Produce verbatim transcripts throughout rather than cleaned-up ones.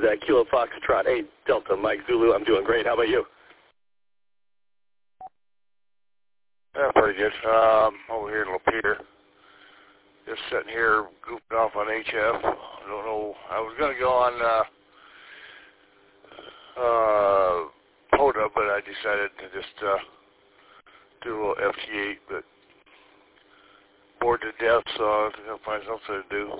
uh, Kilo Foxtrot eight Delta Mike Zulu. I'm doing great. How about you? Yeah, pretty good. Um, over here in Lapeer. Just sitting here goofing off on H F. I don't know. I was going to go on uh, uh, POTA, but I decided to just uh, do a little F T eight, but bored to death, so I was going to find something to do.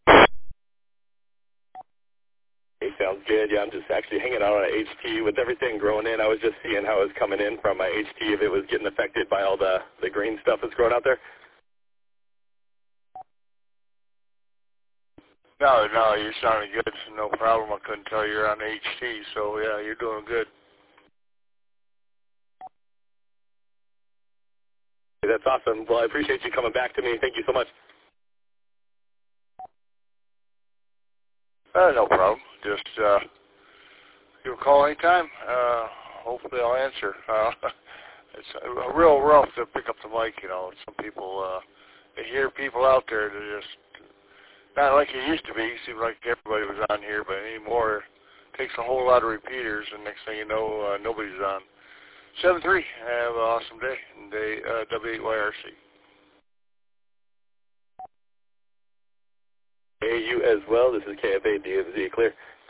Hey, sounds good. Yeah, I'm just actually hanging out on an H T with everything growing in. I was just seeing how it was coming in from my H T, if it was getting affected by all the, the green stuff that's growing out there. No, no, you're sounding good. No problem. I couldn't tell you're on H T, so yeah, you're doing good. Hey, that's awesome. Well, I appreciate you coming back to me. Thank you so much. Uh, no problem. Just uh, give a call anytime. Uh, hopefully I'll answer. Uh, it's uh, real rough to pick up the mic, you know. Some people, uh, they hear people out there that just, not like it used to be. It seemed like everybody was on here, but anymore it takes a whole lot of repeaters, and next thing you know, uh, nobody's on. seven three, have an awesome day, and day uh, W eight Y R C. Hey, you as well. This is K F A D M Z Clear.